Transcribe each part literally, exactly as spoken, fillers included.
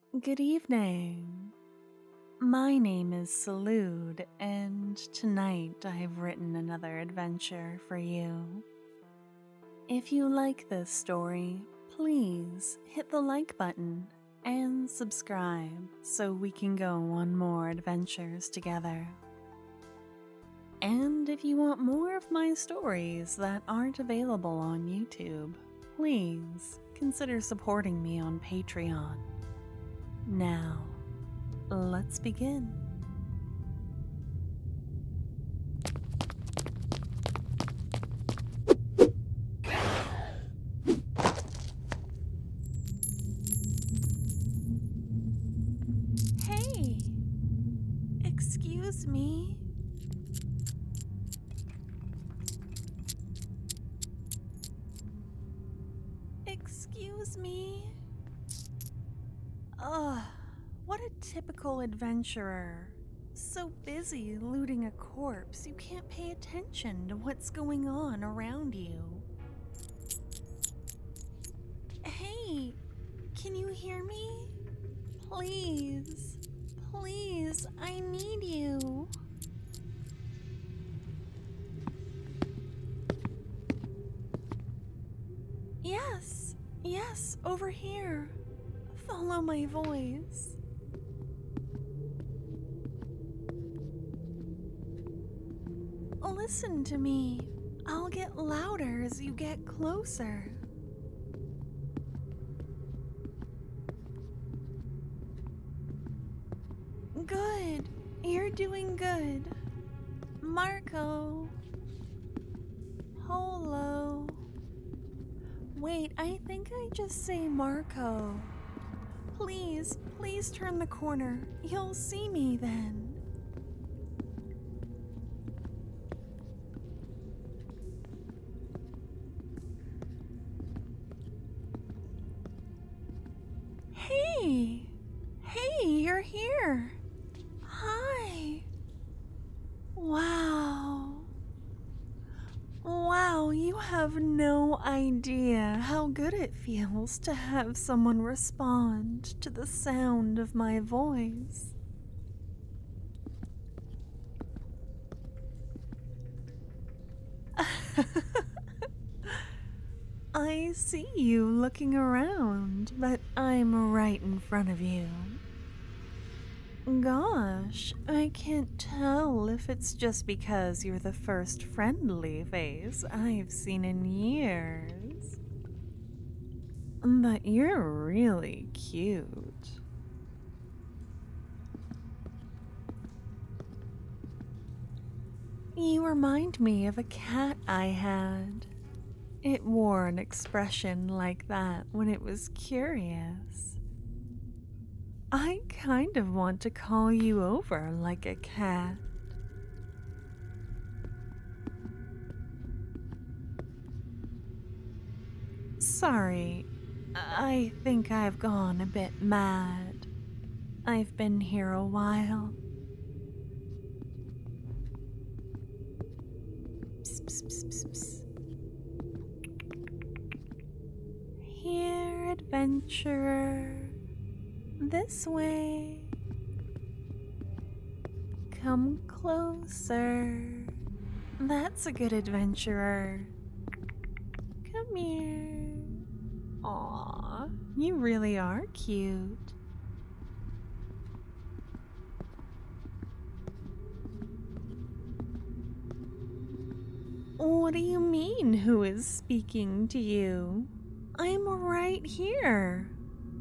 Good evening. My name is Salud, and tonight I've written another adventure for you. If you like this story, please hit the like button and subscribe so we can go on more adventures together. And if you want more of my stories that aren't available on YouTube, please consider supporting me on Patreon. Now, let's begin. Hey! Excuse me? Excuse me? Ugh, what a typical adventurer. So busy looting a corpse, you can't pay attention to what's going on around you. Hey, can you hear me? Please, please, I need you. Yes, yes, over here. Follow my voice. Listen to me. I'll get louder as you get closer. Good. You're doing good. Marco. Holo. Wait, I think I just say Marco. Please, please turn the corner. You'll see me then. Hey! Hey, you're here! Hi! Wow! Wow, you have no idea how good it feels to have someone respond to the sound of my voice. I see you looking around, but I'm right in front of you. Gosh, I can't tell if it's just because you're the first friendly face I've seen in years. But you're really cute. You remind me of a cat I had. It wore an expression like that when it was curious. I kind of want to call you over like a cat. Sorry, I think I've gone a bit mad. I've been here a while. Psst, psst, psst, psst, psst. Here, adventurer. This way. Come closer. That's a good adventurer. Come here. Aw, you really are cute. What do you mean, who is speaking to you? I'm right here.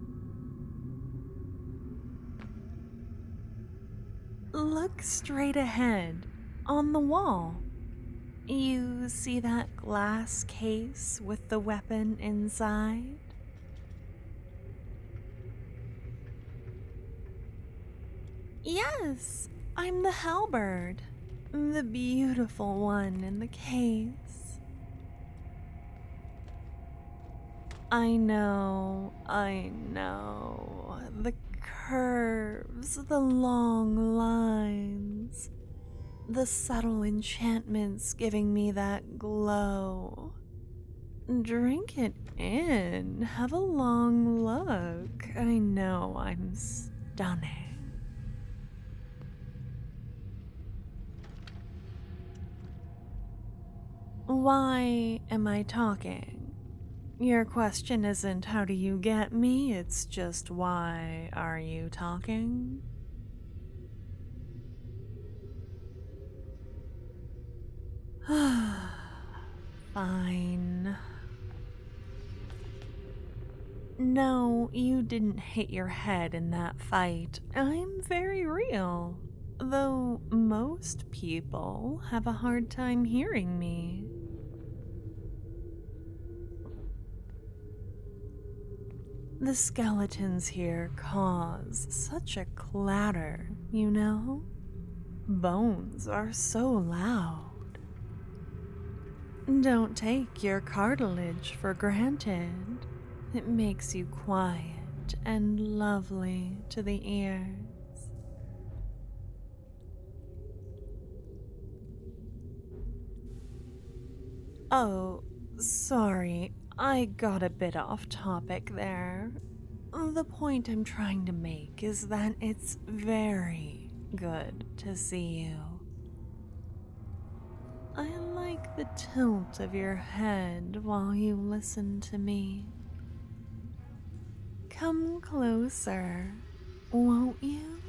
Look straight ahead, on the wall. You see that glass case with the weapon inside? Yes, I'm the halberd, the beautiful one in the case. I know, I know. The curves, the long lines, the subtle enchantments giving me that glow. Drink it in. Have a long look. I know I'm stunning. Why am I talking? Your question isn't how do you get me, it's just why are you talking? Fine. No, you didn't hit your head in that fight. I'm very real. Though most people have a hard time hearing me. The skeletons here cause such a clatter, you know? Bones are so loud. Don't take your cartilage for granted. It makes you quiet and lovely to the ears. Oh, sorry, I got a bit off topic there. The point I'm trying to make is that it's very good to see you. I like the tilt of your head while you listen to me. Come closer, won't you?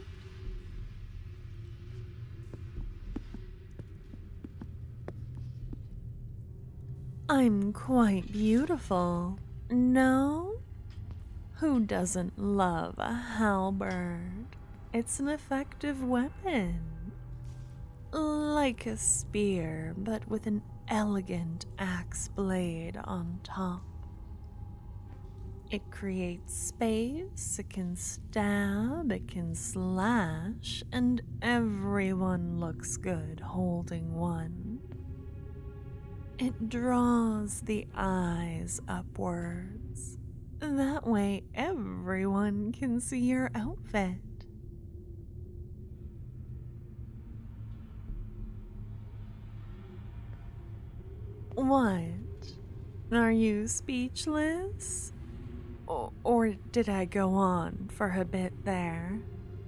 I'm quite beautiful, no? Who doesn't love a halberd? It's an effective weapon. Like a spear, but with an elegant axe blade on top. It creates space, it can stab, it can slash, and everyone looks good holding one. It draws the eyes upwards. That way everyone can see your outfit. What? Are you speechless? O- or did I go on for a bit there?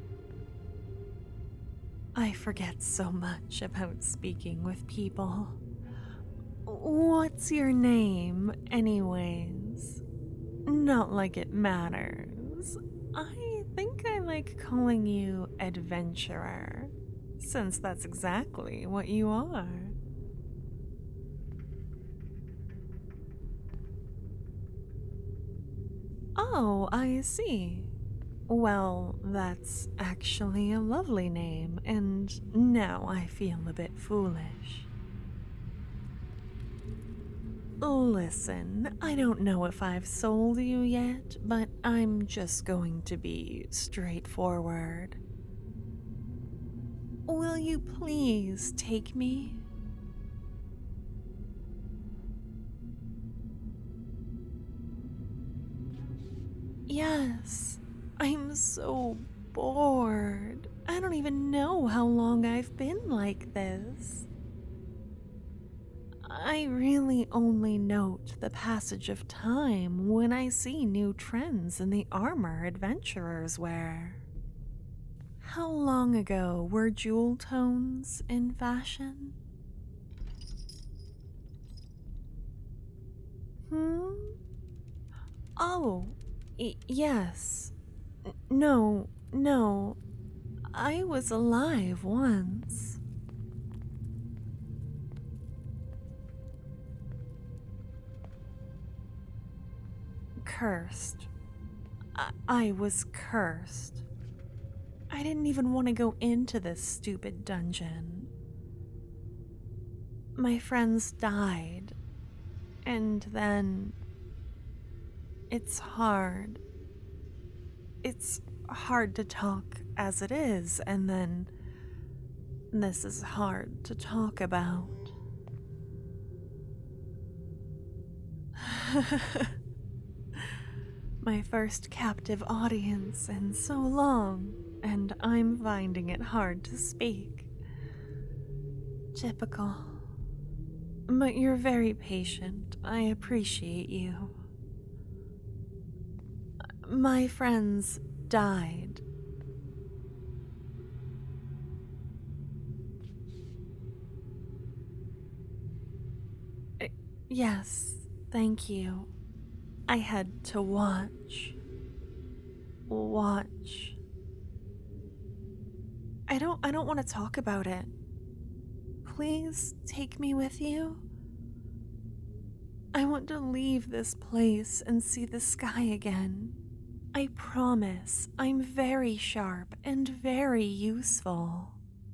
I forget so much about speaking with people. What's your name, anyways? Not like it matters. I think I like calling you adventurer, since that's exactly what you are. Oh, I see. Well, that's actually a lovely name, and now I feel a bit foolish. Listen, I don't know if I've sold you yet, but I'm just going to be straightforward. Will you please take me? Yes, I'm so bored. I don't even know how long I've been like this. I really only note the passage of time when I see new trends in the armor adventurers wear. How long ago were jewel tones in fashion? Hmm? Oh, y- yes. N- no, no. I was alive once. Cursed. I, I was cursed. I didn't even want to go into this stupid dungeon. My friends died, and then it's hard. It's hard to talk as it is, and then this is hard to talk about. My first captive audience in so long, and I'm finding it hard to speak. Typical. but you're very patient. I appreciate you. My friends died. Uh, Yes, thank you. I had to watch. Watch. I don't I don't want to talk about it. Please take me with you. I want to leave this place and see the sky again. I promise I'm very sharp and very useful.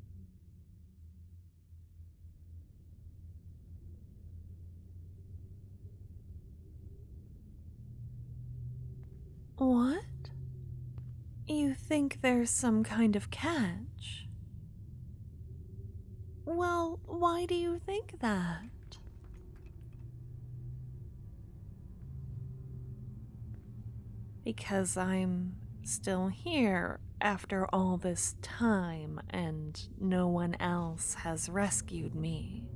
What? You think there's some kind of catch? Well, why do you think that? Because I'm still here after all this time and no one else has rescued me.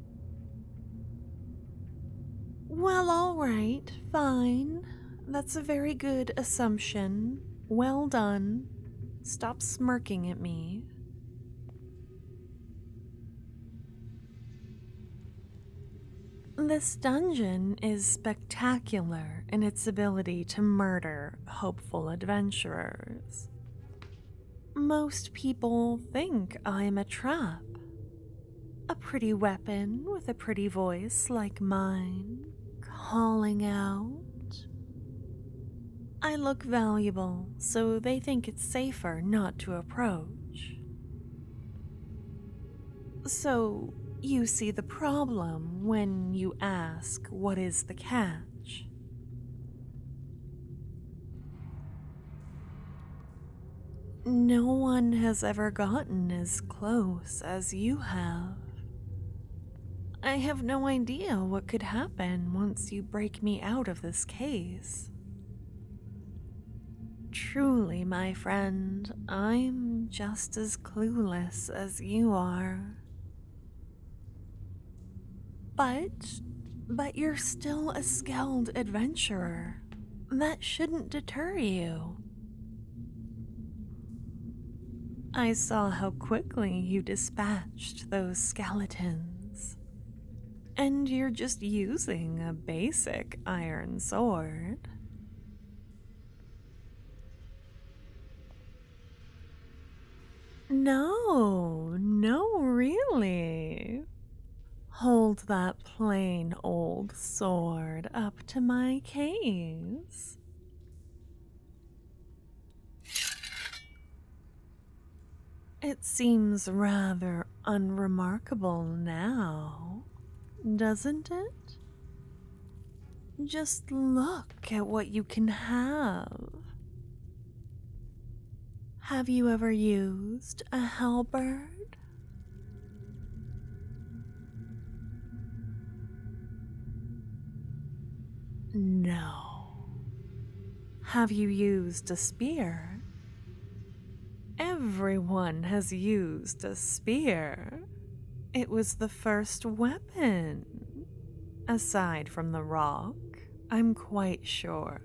Well, alright, fine. That's a very good assumption. Well done. Stop smirking at me. This dungeon is spectacular in its ability to murder hopeful adventurers. Most people think I'm a trap. A pretty weapon with a pretty voice like mine, calling out. I look valuable, so they think it's safer not to approach. So, you see the problem when you ask what is the catch. No one has ever gotten as close as you have. I have no idea what could happen once you break me out of this case. Truly, my friend, I'm just as clueless as you are. But, but you're still a skilled adventurer. That shouldn't deter you. I saw how quickly you dispatched those skeletons. And you're just using a basic iron sword. No, no, really. Hold that plain old sword up to my gaze. It seems rather unremarkable now, doesn't it? Just look at what you can have. Have you ever used a halberd? No. Have you used a spear? Everyone has used a spear. It was the first weapon. Aside from the rock, I'm quite sure.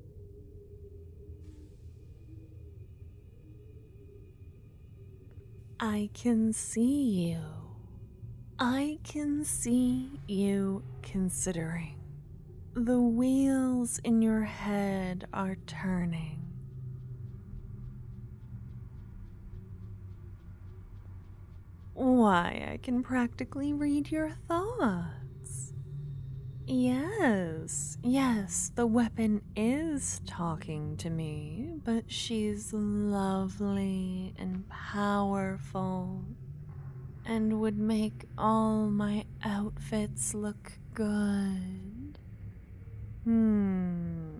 I can see you. I can see you considering. The wheels in your head are turning. Why, I can practically read your thoughts. Yes, yes, the weapon is talking to me, but she's lovely and powerful and would make all my outfits look good. Hmm.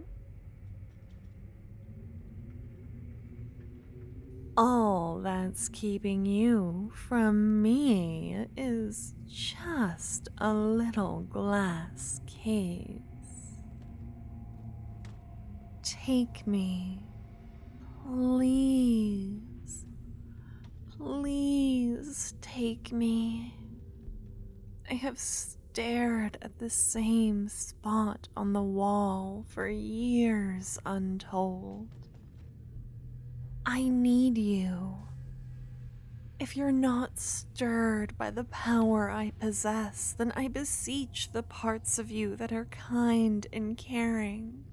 All that's keeping you from me is just a little glass case. Take me, please. Please take me. I have stared at the same spot on the wall for years untold. I need you. If you're not stirred by the power I possess, then I beseech the parts of you that are kind and caring.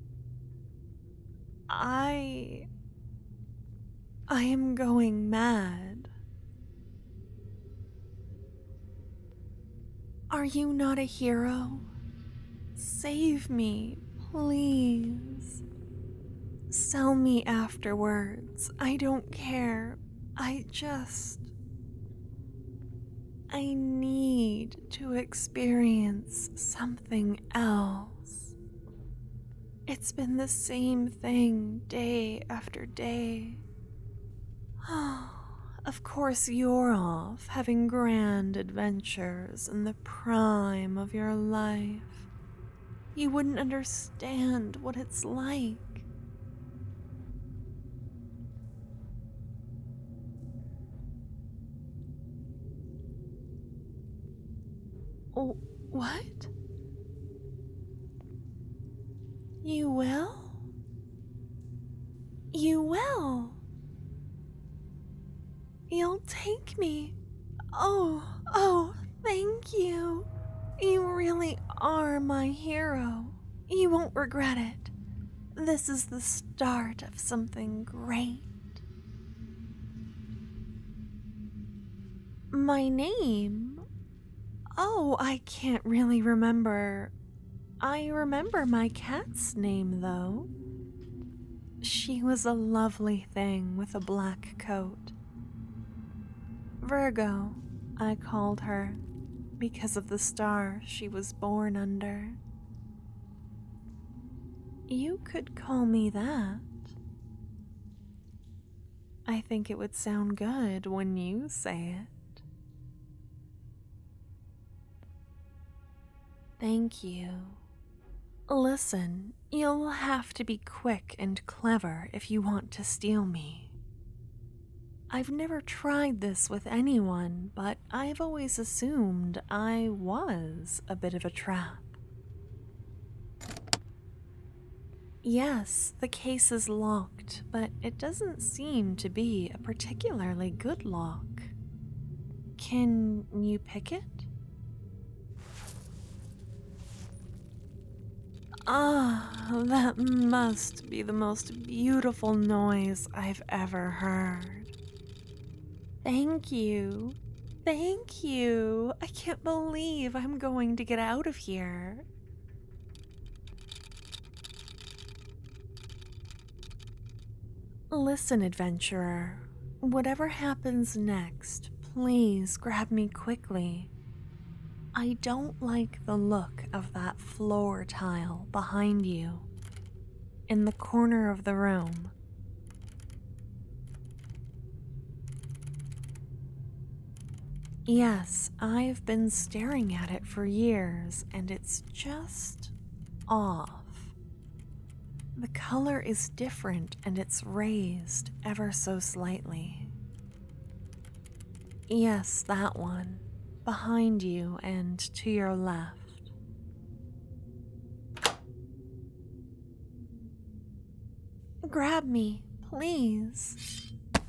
I... I am going mad. Are you not a hero? Save me, please. Sell me afterwards. I don't care. I just... I need to experience something else. It's been the same thing day after day. Of course you're off having grand adventures in the prime of your life. You wouldn't understand what it's like. Oh, what? You will? You will? You'll take me? Oh, oh, thank you. You really are my hero. You won't regret it. This is the start of something great. My name? Oh, I can't really remember. I remember my cat's name, though. She was a lovely thing with a black coat. Virgo, I called her, because of the star she was born under. You could call me that. I think it would sound good when you say it. Thank you. Listen, you'll have to be quick and clever if you want to steal me. I've never tried this with anyone, but I've always assumed I was a bit of a trap. Yes, the case is locked, but it doesn't seem to be a particularly good lock. Can you pick it? Ah, that must be the most beautiful noise I've ever heard. Thank you. Thank you. I can't believe I'm going to get out of here. Listen, adventurer. Whatever happens next, please grab me quickly. I don't like the look of that floor tile behind you, in the corner of the room. Yes, I've been staring at it for years, and it's just off. The color is different, and it's raised ever so slightly. Yes, that one. Behind you and to your left. Grab me, please.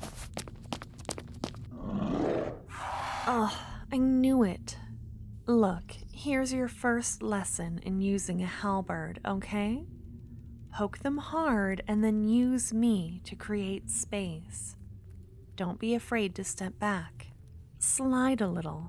Ugh, I knew it. Look, here's your first lesson in using a halberd, okay? Poke them hard and then use me to create space. Don't be afraid to step back. Slide a little.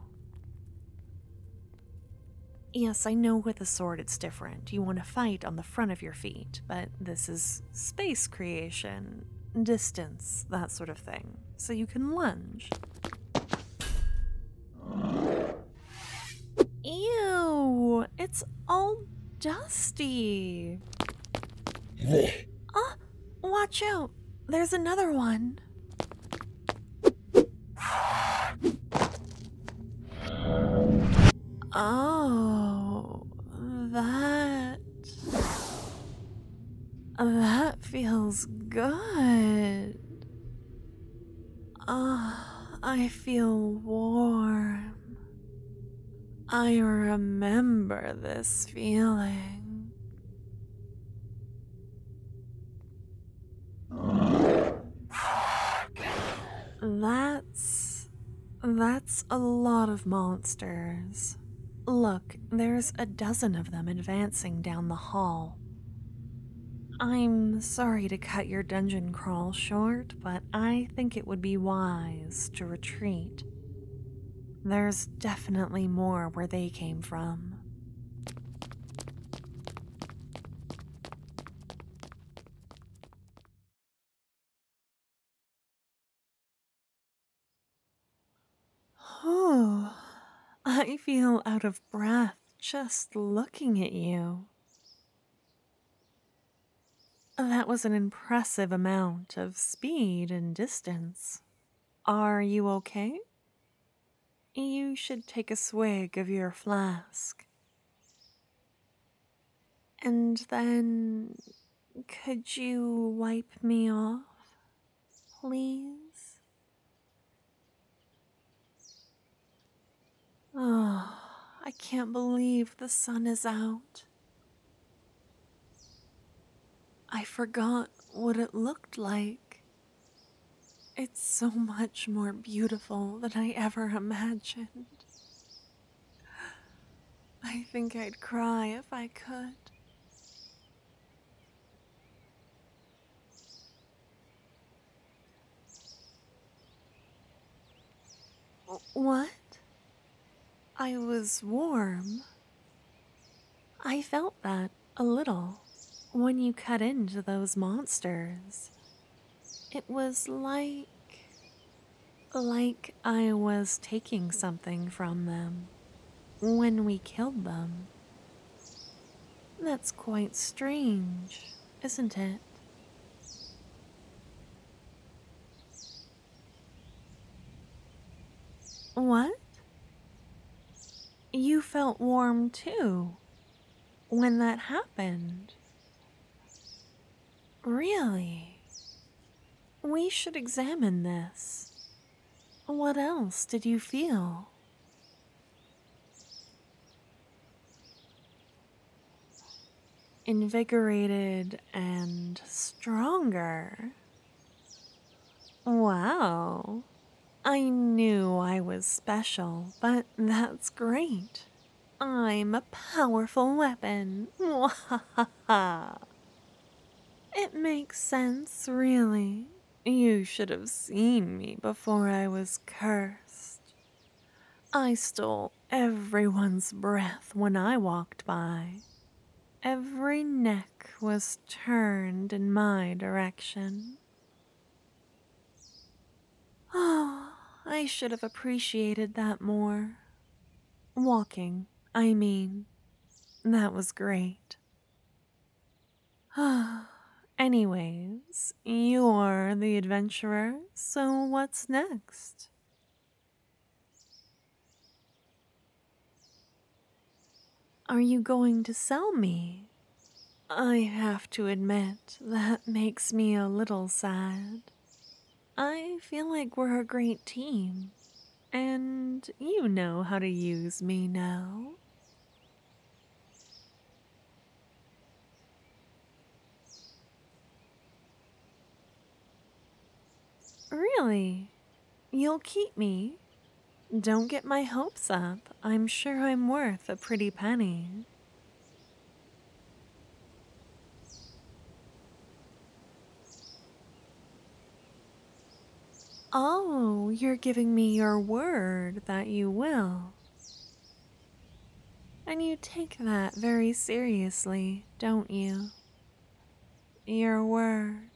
Yes, I know with a sword it's different. You want to fight on the front of your feet, but this is space creation, distance, that sort of thing. So you can lunge. Ew, it's all dusty. Ah, watch out. There's another one. Oh, that... That feels good. Ah, I feel warm. I remember this feeling. That's... that's a lot of monsters. Look, there's a dozen of them advancing down the hall. I'm sorry to cut your dungeon crawl short, but I think it would be wise to retreat. There's definitely more where they came from. Oh, I feel out of breath just looking at you. That was an impressive amount of speed and distance. Are you okay? You should take a swig of your flask. And then, could you wipe me off, please? Oh, I can't believe the sun is out. I forgot what it looked like. It's so much more beautiful than I ever imagined. I think I'd cry if I could. What? I was warm. I felt that a little when you cut into those monsters. It was like... like I was taking something from them when we killed them. That's quite strange, isn't it? What? You felt warm too when that happened? Really? We should examine this. What else did you feel? Invigorated and stronger. Wow. I knew I was special, but that's great. I'm a powerful weapon. Mwahaha. It makes sense, really. You should have seen me before I was cursed. I stole everyone's breath when I walked by. Every neck was turned in my direction. Oh, I should have appreciated that more. Walking, I mean. That was great. Anyways, you're the adventurer, so what's next? Are you going to sell me? I have to admit, that makes me a little sad. I feel like we're a great team, and you know how to use me now. Really? You'll keep me? Don't get my hopes up. I'm sure I'm worth a pretty penny. Oh, you're giving me your word that you will. And you take that very seriously, don't you? Your word.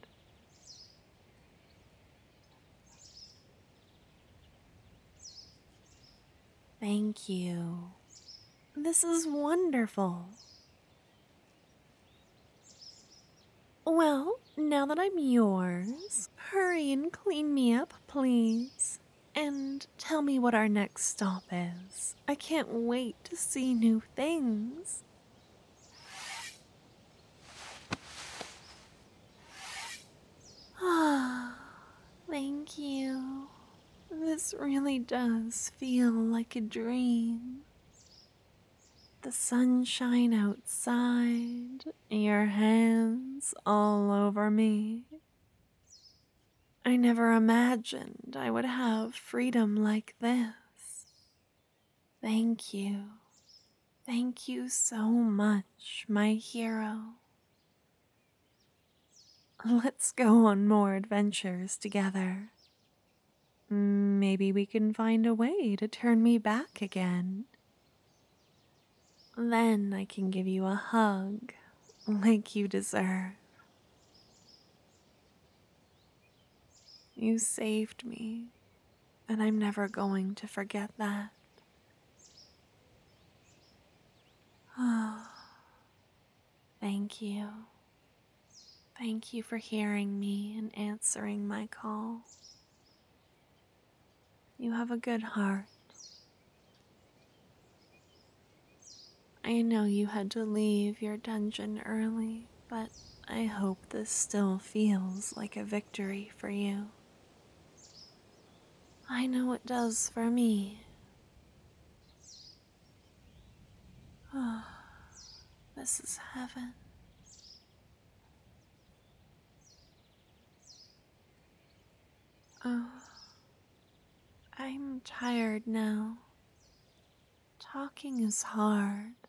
Thank you. This is wonderful. Well, now that I'm yours, hurry and clean me up, please. And tell me what our next stop is. I can't wait to see new things. Ah, thank you. This really does feel like a dream. the sunshine outside, your hands all over me. I never imagined I would have freedom like this. Thank you. Thank you so much, my hero. Let's go on more adventures together. Maybe we can find a way to turn me back again. Then I can give you a hug like you deserve. You saved me, and I'm never going to forget that. Oh, thank you. Thank you for hearing me and answering my call. You have a good heart. I know you had to leave your dungeon early, but I hope this still feels like a victory for you. I know it does for me. Oh, this is heaven. Oh, I'm tired now. Talking is hard.